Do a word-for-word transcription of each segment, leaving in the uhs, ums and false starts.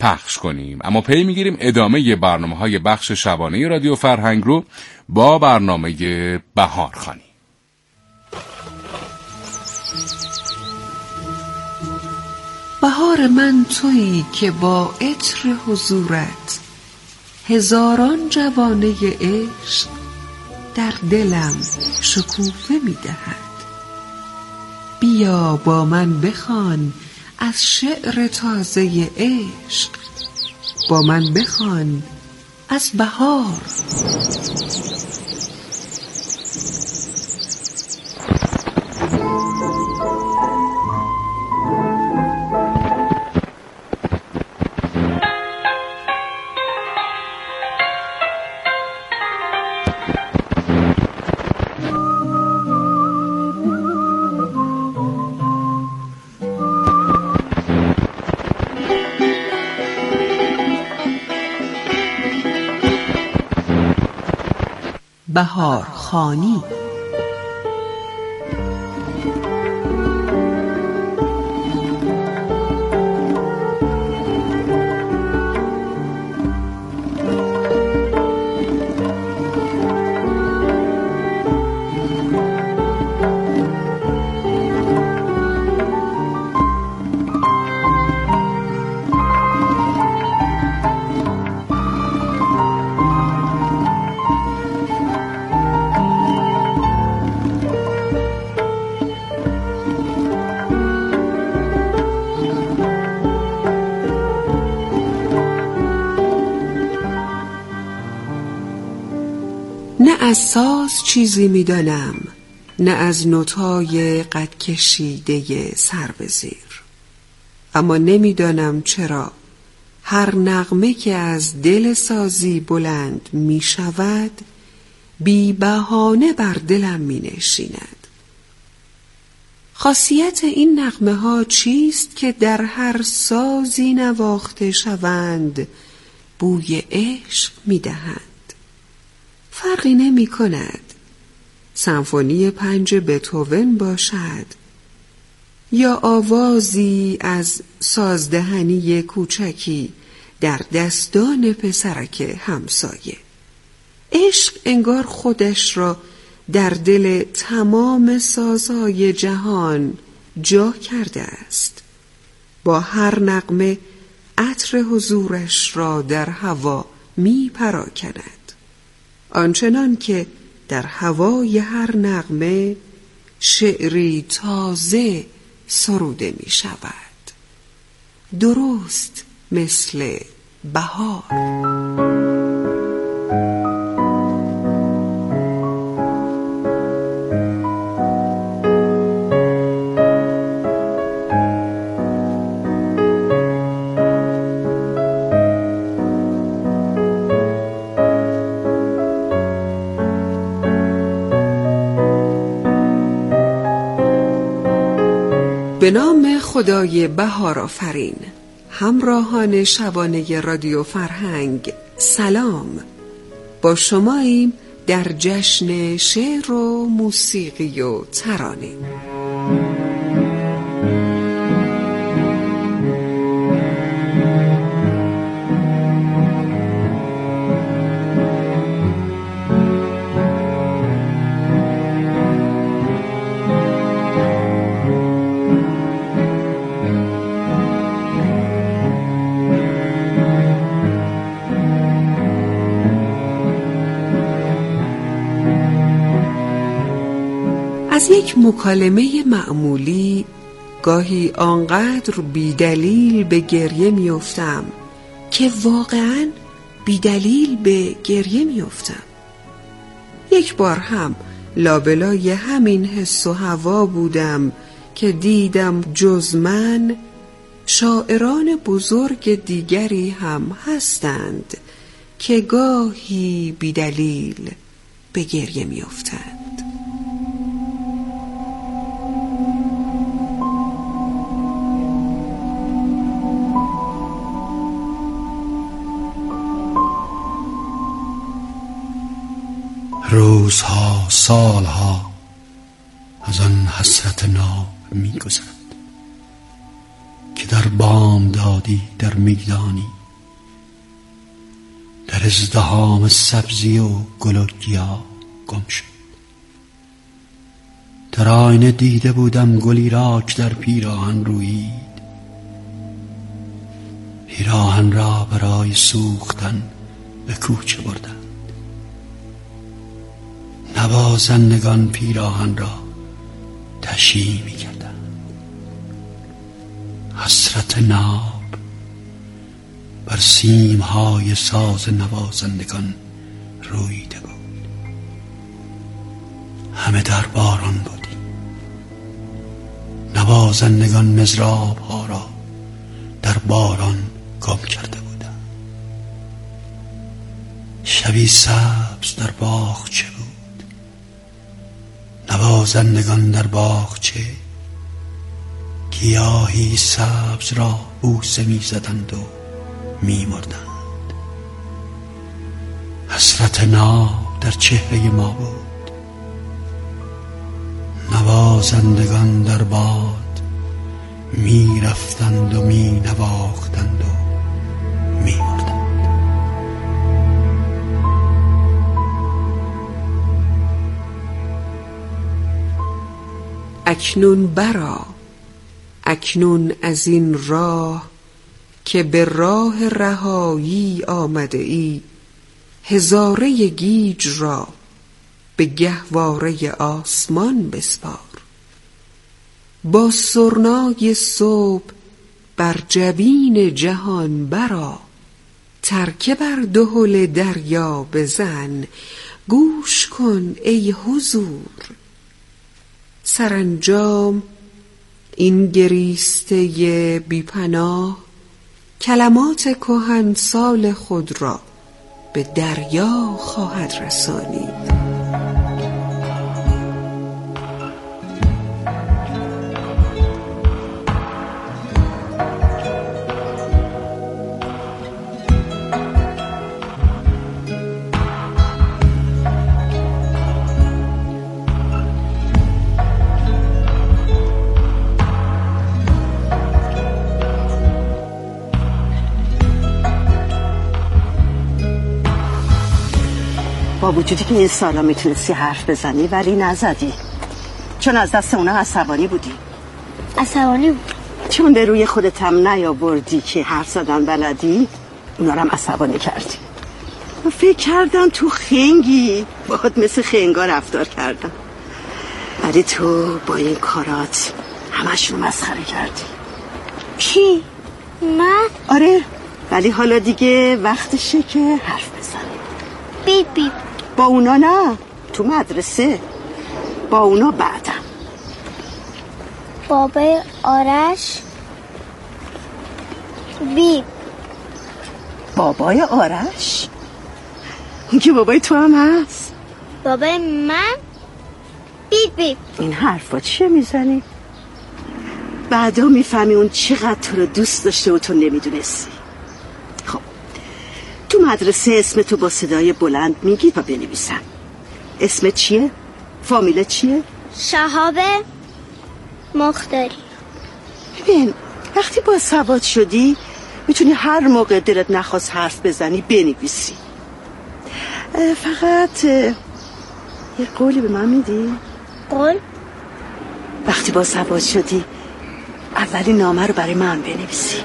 پخش کنیم. اما پی میگیریم ادامه برنامه های بخش شبانه رادیو فرهنگ رو با برنامه بهارخوانی. بهار من تویی که با عطر حضورت هزاران جوانه عشق در دلم شکوفه می دهد. بیا با من بخوان از شعر تازه عشق، با من بخوان از بهار. بهارخوانی. نه از ساز چیزی میدانم، نه از نوتای قد کشیده سر به زیر، اما نمیدانم چرا هر نغمه که از دل سازی بلند می شود بی بهانه بر دلم می نشیند. خاصیت این نغمه ها چیست که در هر سازی نواخته شوند بوی عشق می دهند؟ فرقی نمی کند سمفونی پنج بتهوون باشد یا آوازی از سازدهنی کوچکی در دستان پسرک همسایه. عشق انگار خودش را در دل تمام سازهای جهان جا کرده است. با هر نغمه عطر حضورش را در هوا می پراکند، آنچنان که در هوای هر نغمه شعری تازه سروده می شود، درست مثل بهار. به نام خدای بهار آفرین. همراهان شبانه رادیو فرهنگ سلام، با شماییم در جشن شعر و موسیقی و ترانه. از یک مکالمه معمولی گاهی آنقدر بیدلیل به گریه میافتم که واقعاً بیدلیل به گریه میافتم. یک بار هم لابلای همین حس و هوا بودم که دیدم جز من شاعران بزرگ دیگری هم هستند که گاهی بیدلیل به گریه میافتند. روزها سالها از آن حسرت ناب می گذرد که در بام دادی در میدانی، در ازدحام سبزی و گل و گیاه گم شد. در آینه دیده بودم گلی را که در پیراهن رویید، پیراهن را برای سوختن به کوچه بردند. نوازندگان پیراهن را تشییع می کردند. حسرت ناب بر سیمهای ساز نوازندگان رویده بود. همه در باران بودیم. نوازندگان مضراب ها را در باران گم کرده بودند. شبی سبز در باغچه بود. نوازندگان در باغچه گیاهی سبز را بوسه می زدند و می مردند. حسرت ناب در چهره ما بود. نوازندگان در باد می رفتند و می نواختند و می مردند. اکنون برآ، اکنون از این راه که به راه رهایی آمده ای، هزاره گیج را به گهواره آسمان بسپار. با سرنای صبح بر جبین جهان برآ، ترکه بر دهل دریا بزن، گوش کن ای حضور. سرانجام این گریسته بی پناه کلمات کهنسال خود را به دریا خواهد رسانید. با وجودی که این سالا میتونستی حرف بزنی ولی نزدی، چون از دست اونا عصبانی بودی. عصبانی بود چون به روی خودت هم نیاوردی که حرف زدن بلدی، اونا رو هم عصبانی کردی. فکر کردم تو خنگی، باهات مثل خنگا رفتار کردم، ولی تو با این کارات همش رو مسخره کردی. کی؟ من؟ آره، ولی حالا دیگه وقتشه که حرف بزنی. بیب بیب. با اونا نه، تو مدرسه. با اونا بعدم. بابای آرش. بیب. بابای آرش؟ اون که بابای تو هم هست. بابای من؟ بیب بیب. این حرفا چیه میزنی؟ بعدا میفهمی اون چقدر تو رو دوست داشته و تو نمیدونستی. خب تو مدرسه اسم تو با صدای بلند میگی و بنویسم. اسم چیه؟ فامیل چیه؟ شهاب مختاری. ببین وقتی با سواد شدی میتونی هر موقع دلت نخواست حرف بزنی بنویسی. فقط یه قولی به من میدی؟ قول؟ وقتی با سواد شدی اولین نامه رو برای من بنویسی.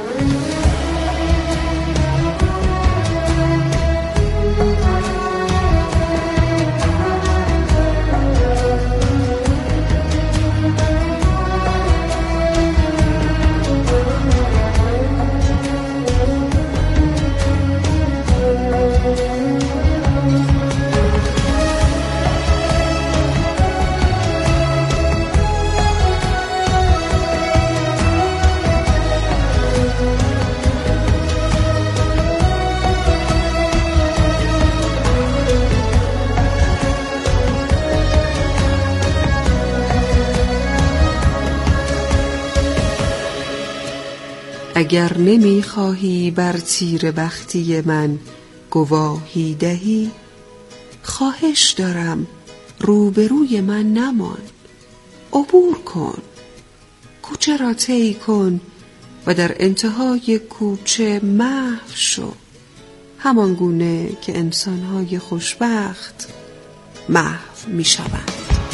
اگر نمیخواهی بر تیر بختی من گواهی دهی، خواهش دارم روبروی من نمان. عبور کن، کوچه را طی کن و در انتهای کوچه محو شو، همان گونه که انسان‌های خوشبخت محو می‌شوند.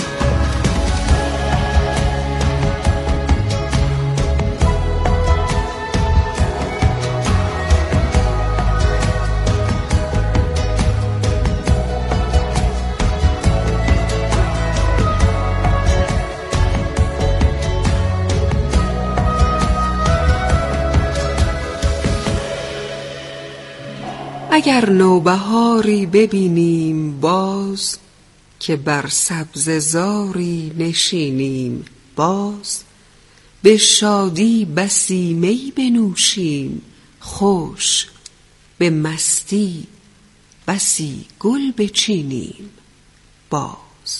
اگر نوبهاری ببینیم باز، که بر سبززاری نشینیم باز، به شادی بسی می بنوشیم خوش، به مستی بسی گل بچینیم باز.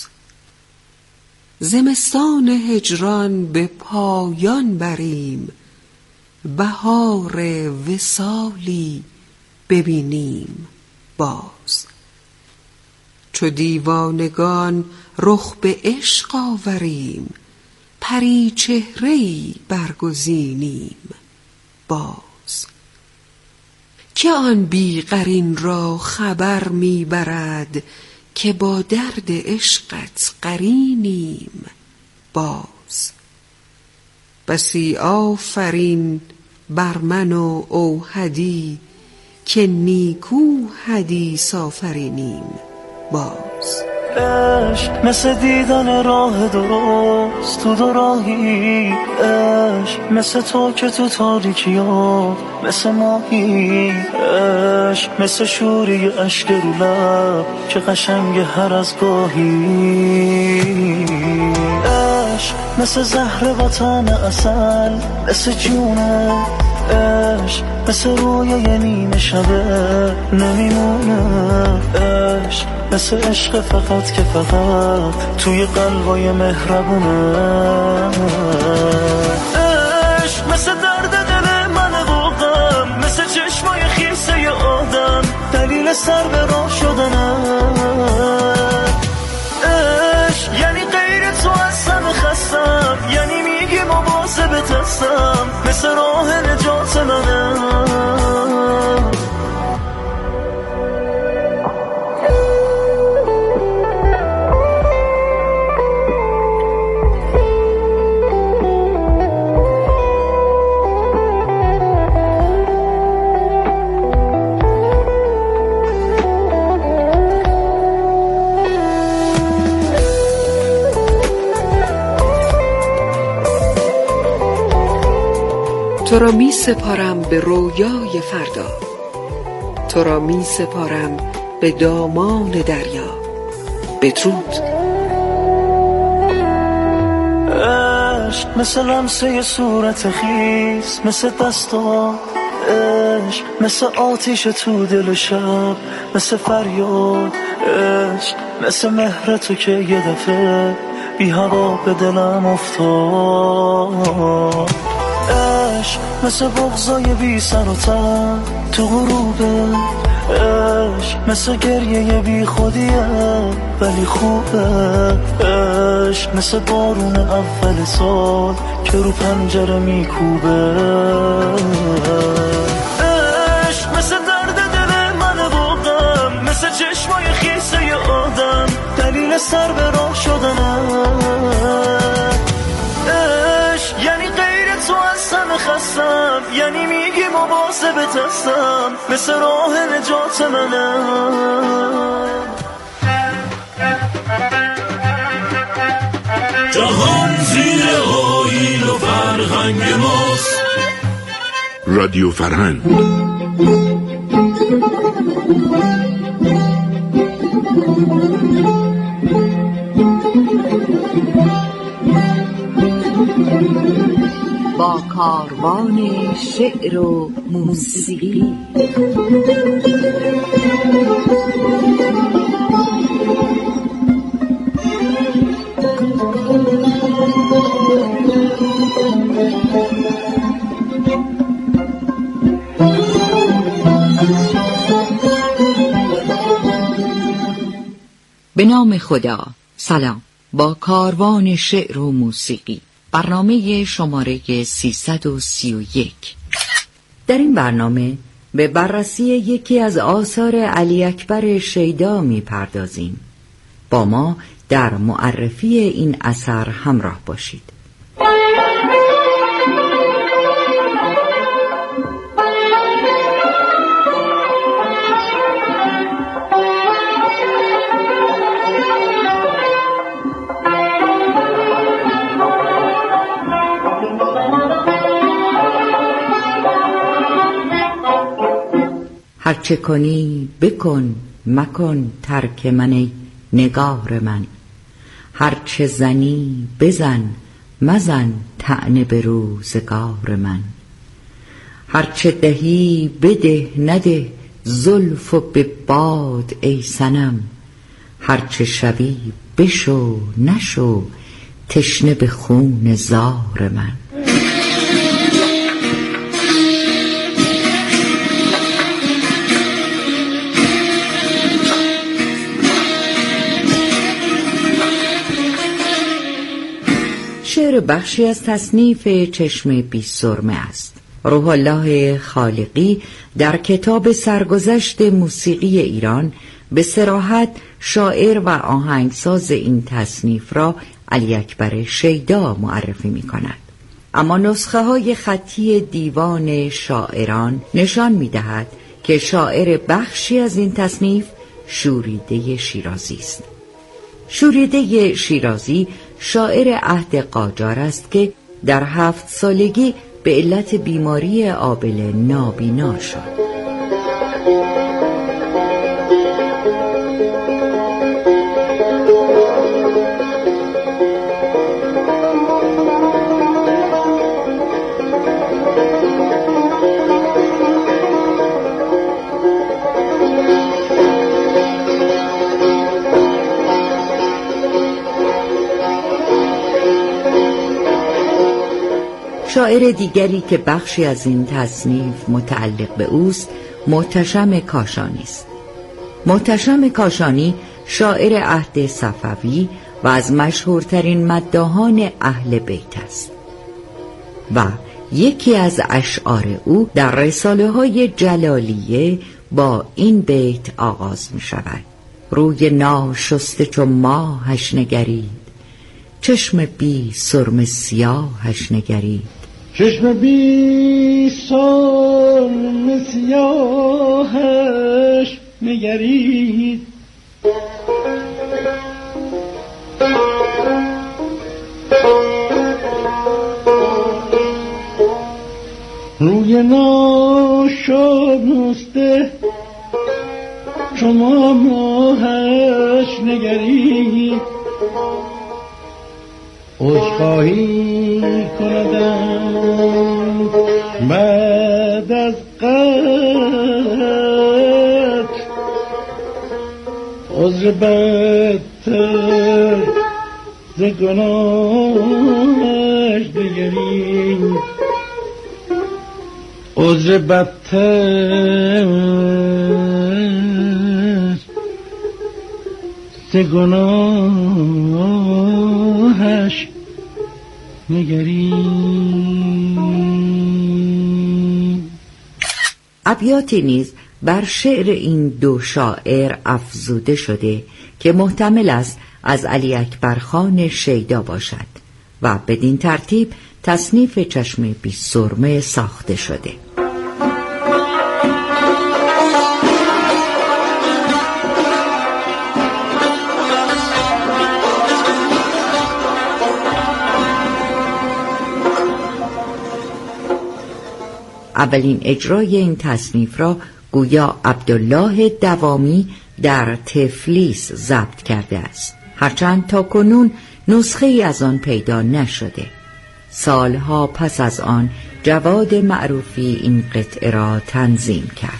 زمستان هجران به پایان بریم، بهار وصالی ببینیم باز. چو دیوانگان رخ به عشق آوریم، پری چهره‌ای برگزینیم باز. که آن بی قرین را خبر میبرد، که با درد عشقت قرینیم باز. بسی آفرین بر من و اوحدی، که نیکو حدیث آفرینیم باز. عشق مثل دیدن راه درست تو دو راهی، عشق مثل تو که تو تاریکی ها مثل ماهی، عشق مثل شوری اشک رو لب که قشنگ هر از گاهی، عشق مثل زهر وطن اصل مثل جونه، عشق مثل روی یه نیمه شبه نمیمونه، عشق مثل عشق فقط که فقط توی قلبای مهربونه، عشق مثل درد دل من و غم، مثل چشمای خیسه ی آدم دلیل سر به راه شدنه، عشق یعنی غیر تو هستم خستم، یعنی میگی مواظبت هستم، مثل راه نجات منه. تو را می سپارم به رویای فردا، تو را می سپارم به دامان دریا. بدرود. عشق مثل لمسه صورت خیس، مثل دستا، عشق مثل آتیش تو دل شب، مثل فریاد، عشق مثل مهر تو که یه دفعه بی هوا به دلم افتاد، عشق مثل بغضای بی سر و تن تو غروبه، عشق مثل گریه بی خودیه ولی خوبه، عشق مثل بارون اول سال که رو پنجره میکوبه، عشق مثل درد دل من و غم، مثل چشمای خیسه ی آدم دلیل سر به راه شدنه، عشق یعنی غیر تو هستم خستم، یعنی میگی مواظبت هستم، مثل راه نجات منه. جهان زیر آیین و فرهنگ ماست. رادیو فرهنگ با کاروان شعر و موسیقی. به نام خدا. سلام. با کاروان شعر و موسیقی برنامه شماره سیصد و سی و یک. در این برنامه به بررسی یکی از آثار علی اکبر شیدا می پردازیم. با ما در معرفی این اثر همراه باشید. هرچه کنی بکن مکن ترک من ای نگار من، هرچه زنی بزن مزن طعنه به روزگار من، هرچه دهی بده نده زلف و به باد ای صنم، هرچه شوی بشو نشو تشنه به خون زار من. شعر بخشی از تصنیف چشم بی سرمه است. روح الله خالقی در کتاب سرگذشت موسیقی ایران به صراحت شاعر و آهنگساز این تصنیف را علی اکبر شیدا معرفی می کند. اما نسخه های خطی دیوان شاعران نشان می دهد که شاعر بخشی از این تصنیف شوریده شیرازی است. شوریده شیرازی شاعر عهد قاجار است که در هفت سالگی به علت بیماری آبله نابینا شد. شاعر دیگری که بخشی از این تصنیف متعلق به اوست محتشم کاشانی است. محتشم کاشانی شاعر عهد صفوی و از مشهورترین مداحان اهل بیت است و یکی از اشعار او در رساله های جلالیه با این بیت آغاز می شود: روی ناشسته چو ماهش نگرید، چشم بی سرم سیاهش نگرید، چشم بی سرم سیاهش نگرید، روی ناشسته چو ماهش نگرید، عذرخواهی کندم بعد از قد، عذر بدتر ز گناهش نگرید، عذر بدتر ز گناهش نگرید. ابیاتی نیز بر شعر این دو شاعر افزوده شده که محتمل است از علی اکبر خان شیدا باشد و بدین ترتیب تصنیف چشم بی سرمه ساخته شده. اولین اجرای این تصنیف را گویا عبدالله دوامی در تفلیس ضبط کرده است، هرچند تا کنون نسخه ای از آن پیدا نشده. سالها پس از آن جواد معروفی این قطعه را تنظیم کرد.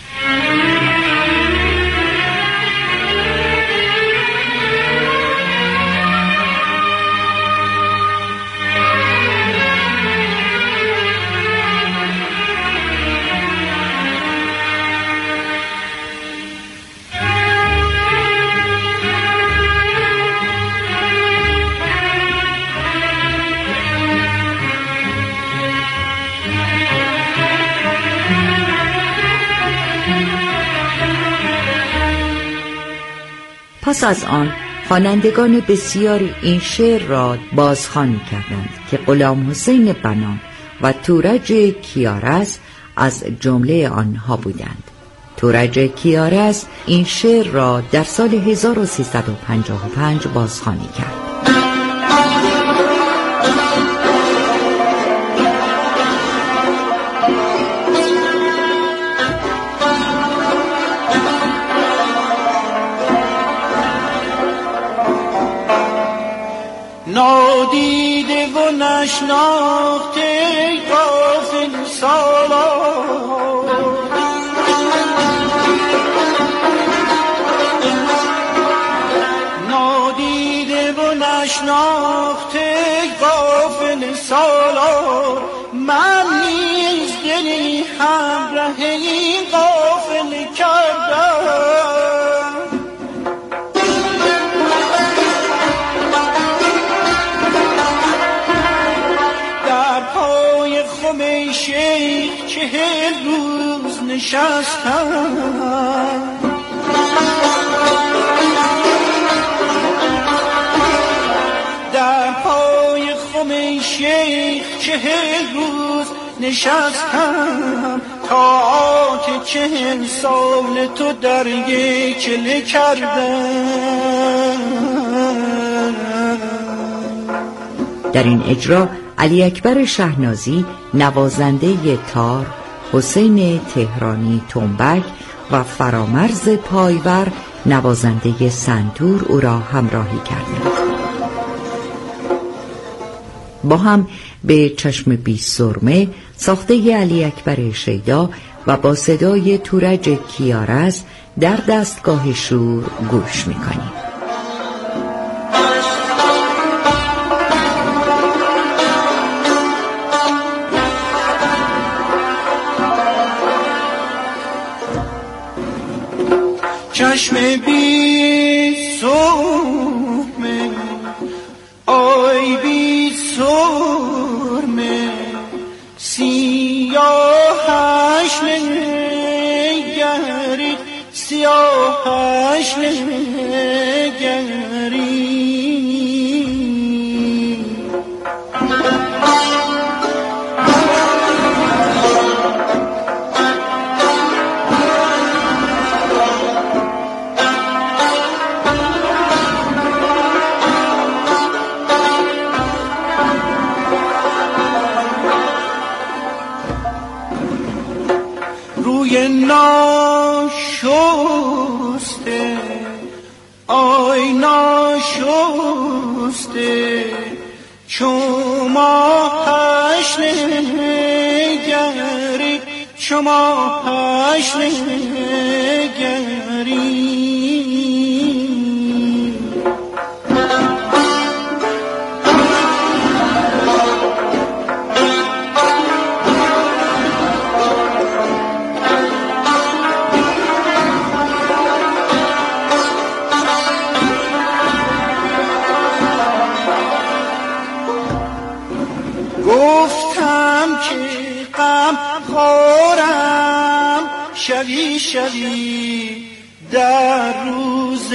پس از آن خوانندگان بسیاری این شعر را بازخوانی کردند که غلام حسین بنان و تورج کیارز از جمله آنها بودند. تورج کیارز این شعر را در سال هزار و سیصد و پنجاه و پنج بازخوانی کرد. نادیده و نشناخته غافل سالار، نادیده و نشناخته غافل سالار، من نیز دلی همراه این غافل کردم. شیخ چهل روز نشستم، در پای خم شیخ چهل روز نشستم، تا که چهل سال تو در یک چله کردم. در این اجرا علی اکبر شهنازی نوازنده تار، حسین تهرانی تنبک و فرامرز پایور نوازنده سنتور او را همراهی کردند. با هم به چشم بی سرمه ساخته علی اکبر شیدا و با صدای تورج کیارز در دستگاه شور گوش می‌کنیم. چشم بی سرمه، آی بی سرمه، سیاهش نگری، سیاهش نگری. روی ناشسته، آی ناشسته، چو ماهش نگری، چو ماهش نگری. گفتم که غم خورم شوی شوی در روز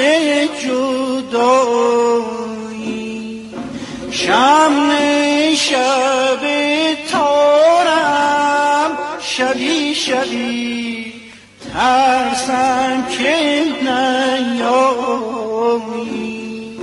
جدایی، شمع شب تارم شوی شوی ترسم که نیایی.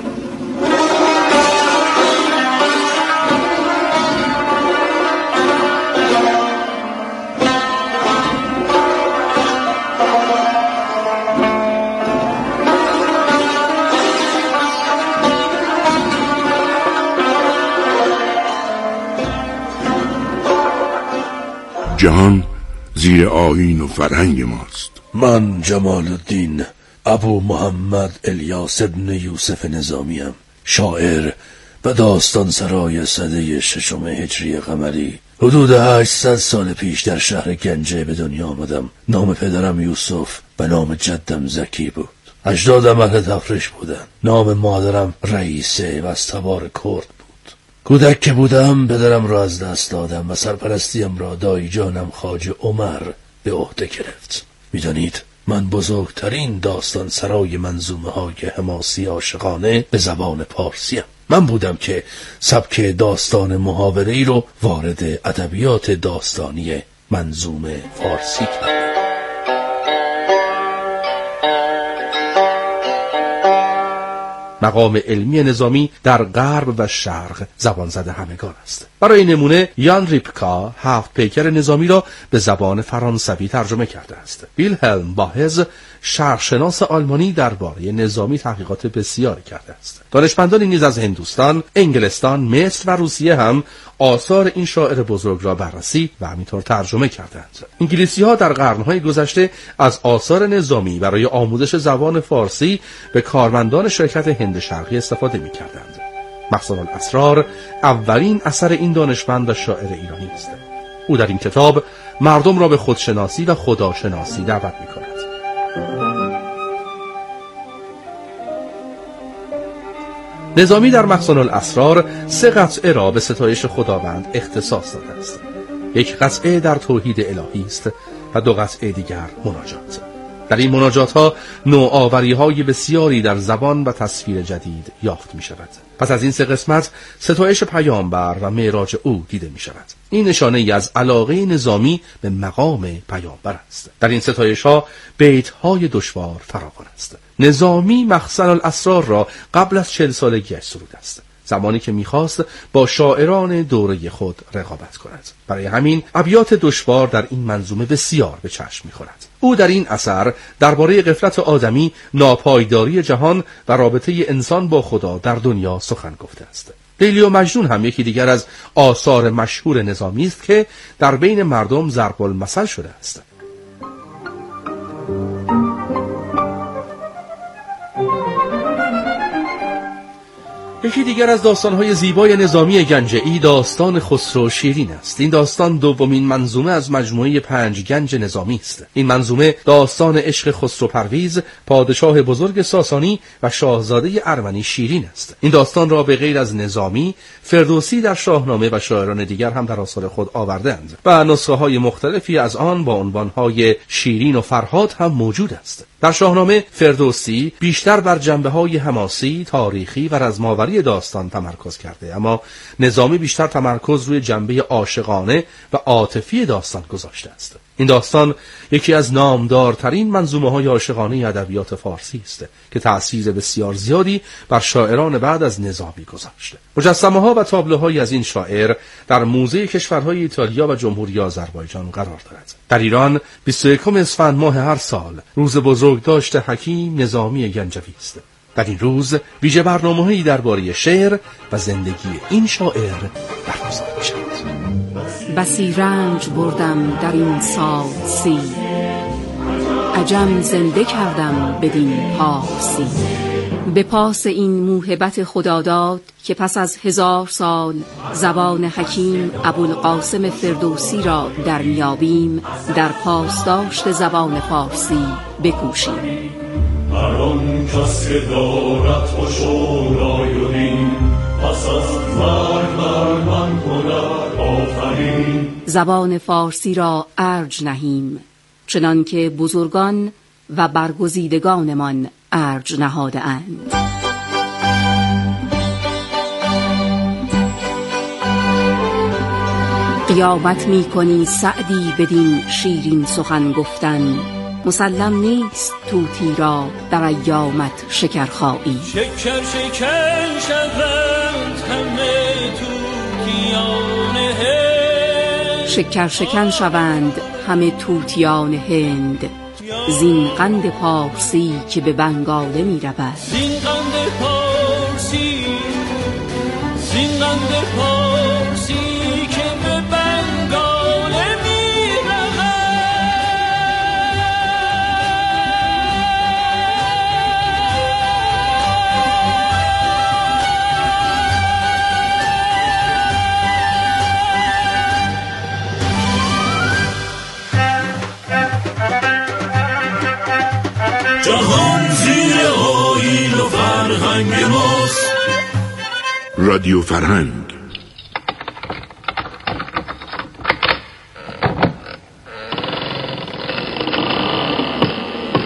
جهان زیر آیین و فرهنگ ماست. من جمال الدین ابو محمد الیاس ابن یوسف نظامیم، شاعر و داستان سرای سده ششم هجری قمری. حدود هشتصد سال پیش در شهر گنجه به دنیا آمدم. نام پدرم یوسف و نام جدم زکی بود. اجدادم اهل تفرش بودن. نام مادرم رئیسه و از تبار کرد بود. کودک که بودم پدرم را از دست دادم و سرپرستیم را دایی جانم خواجه عمر به عهده گرفت. میدانید من بزرگترین داستان سرای منظومه های حماسی عاشقانه به زبان پارسیم. من بودم که سبک داستان محاوره‌ای رو وارد ادبیات داستانی منظومه فارسی کردم. مقام علمی نظامی در غرب و شرق زبان زده همگان است. برای نمونه یان ریپکا هفت پیکر نظامی را به زبان فرانسوی ترجمه کرده است. ویلهلم باهز شرقشناس آلمانی درباره نظامی تحقیقات بسیاری کرده است. دانشمندانی نیز از هندوستان، انگلستان، مصر و روسیه هم آثار این شاعر بزرگ را بررسی و همینطور ترجمه کردند. انگلیسی‌ها در قرن‌های گذشته از آثار نظامی برای آموزش زبان فارسی به کارمندان شرکت هند شرقی استفاده می‌کردند. مخزن الاسرار اولین اثر این دانشمند و شاعر ایرانی است. او در این کتاب مردم را به خودشناسی و خداشناسی دعوت می‌کند. نظامی در مخزن الاسرار سه قطعه را به ستایش خداوند اختصاص داده است. یک قطعه در توحید الهی است و دو قطعه دیگر مناجات. در این مناجات ها نوآوری های بسیاری در زبان و تصویر جدید یافت می شود. پس از این سه قسمت ستایش پیامبر و معراج او دیده می شود. این نشانه ای از علاقه نظامی به مقام پیامبر است. در این ستایش ها بیت های دشوار فراوان است. نظامی مخزن الاسرار را قبل از چهل سالگیش سرود است، زمانی که میخواست با شاعران دوره خود رقابت کند. برای همین ابیات دشوار در این منظومه بسیار به چشم میخورد. او در این اثر درباره غفلت آدمی، ناپایداری جهان و رابطه انسان با خدا در دنیا سخن گفته است. لیلی و مجنون هم یکی دیگر از آثار مشهور نظامی است که در بین مردم ضرب المثل شده است. یکی دیگر از داستان‌های زیبای نظامی گنجه‌ای داستان خسرو شیرین است. این داستان دومین منظومه از مجموعه پنج گنج نظامی است. این منظومه داستان عشق خسرو پرویز، پادشاه بزرگ ساسانی و شاهزاده ارمنی شیرین است. این داستان را به غیر از نظامی، فردوسی در شاهنامه و شاعران دیگر هم در آثار خود آوردند و نسخه‌های مختلفی از آن با عنوان‌های شیرین و فرهاد هم موجود است. در شاهنامه فردوسی بیشتر بر جنبه‌های حماسی، تاریخی و رزماوری داستان تمرکز کرده، اما نظامی بیشتر تمرکز روی جنبه عاشقانه و عاطفی داستان گذاشته است. این داستان یکی از نامدارترین منظومه‌های عاشقانه ادبیات فارسی است که تأثیر بسیار زیادی بر شاعران بعد از نظامی گذاشته. مجسمه‌ها و تابلوهایی از این شاعر در موزه کشورهای ایتالیا و جمهوری آذربایجان قرار دارد. در ایران بیست و یکم اسفند ماه هر سال روز بزرگداشت حکیم نظامی گنجوی است. در این روز ویژه برنامه‌هایی درباره شعر و زندگی این شاعر برگزار می‌شود. بسی رنج بردم در این سال سی، عجم زنده کردم بدین پارسی. به پاس این موهبت خداداد که پس از هزار سال زبان حکیم ابوالقاسم فردوسی را در میابیم، در پاسداشت زبان فارسی بکوشیم. هر آن کس که دارد خشونای و دین، پس از مرگ بر من کند آفرین. زبان فارسی را ارج نهیم، چنان که بزرگان و برگزیدگانمان ارج نهاده اند. قیامت می کنی سعدی بدین شیرین سخن گفتن، مسلم نیست توتی را در ایامت شکرخایی. شکر شکر شوند همه توتیان هند، شکر شکن شوند همه توتیان هند، زین قند پارسی که به بنگاله می رود. زین قند پارسی، زین قند پارسی که به بنگاله می رود. جهان زیر آیین و فرهنگ ماست. رادیو فرهنگ